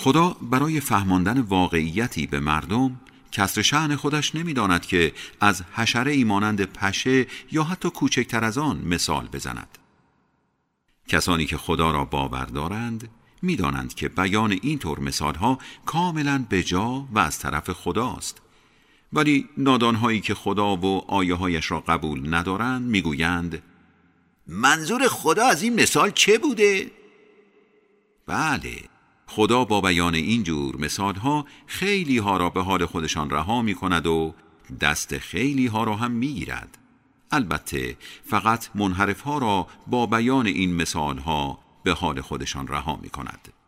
خدا برای فهماندن واقعیتی به مردم کسر شأن خودش نمی‌داند که از حشره‌ای مانند پشه یا حتی کوچکتر از آن مثال بزند. کسانی که خدا را باور دارند می‌دانند که بیان این طور مثال‌ها کاملاً بجا و از طرف خداست. ولی نادان‌هایی که خدا و آیه‌هایش را قبول ندارند می‌گویند منظور خدا از این مثال چه بوده؟ بله، خدا با بیان این جور مثال‌ها خیلی ها را به حال خودشان رها می‌کند و دست خیلی ها را هم می‌گیرد. البته فقط منحرف ها را با بیان این مثال‌ها به حال خودشان رها می‌کند.